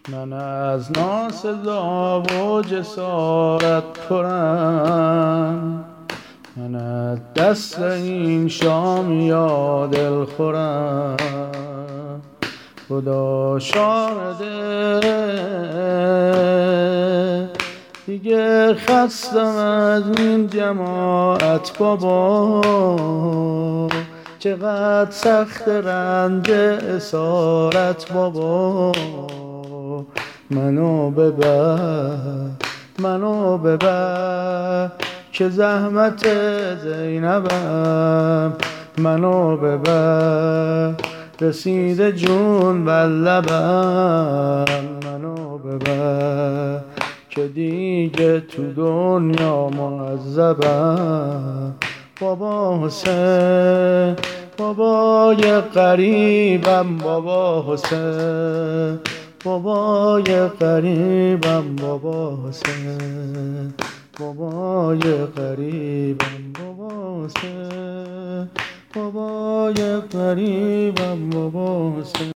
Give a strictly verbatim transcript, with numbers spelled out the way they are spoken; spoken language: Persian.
من از ناسزا و جسارت پرم، من از دست این شامیا دل خورم. خدا شاهده دیگه خستم از این جماعت بابا، چقدر سخت رنج اسارت بابا. منو ببر منو ببر که زحمت زینبم، منو ببر رسیده جون بر لبم. منو ببر که دیگه تو دنیا معذبم. بابا حسین بابای غریبم، بابا حسین بابای غریبم، بابا حسین بابای غریبم، بابا حسین بابای غریبم، بابا حسین.